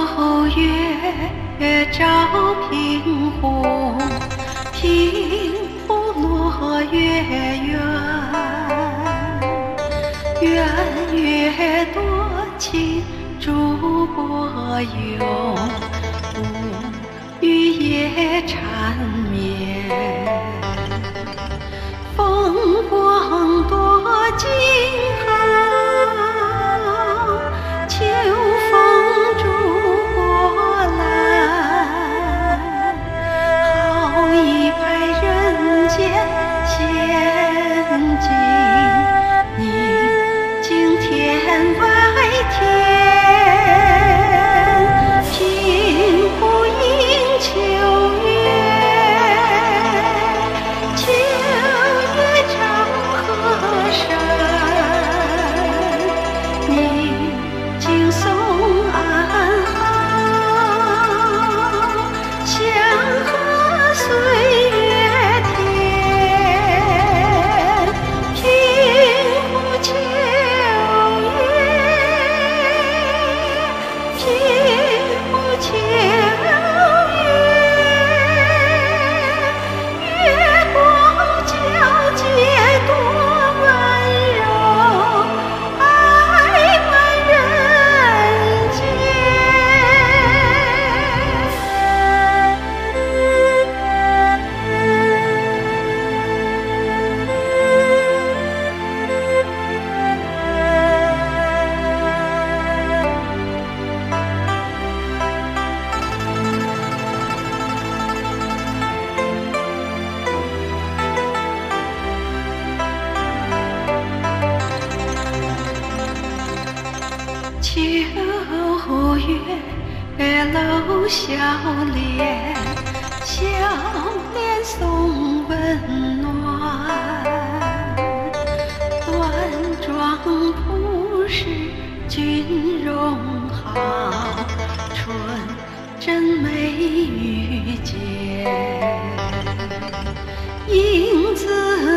月照平湖，平湖落月圆。圆月多情烛波涌，无语夜缠绵。风光多静好，秋风烛波澜。好一派人间仙境，宁静天外天。平湖映秋月，秋月照河山。宁静松安好，祥和岁月甜。平湖秋月，平湖秋月，月光皎洁多温柔，爱满人间。秋月露笑脸，笑脸送温暖。端庄朴实君容好，纯真美玉洁。英姿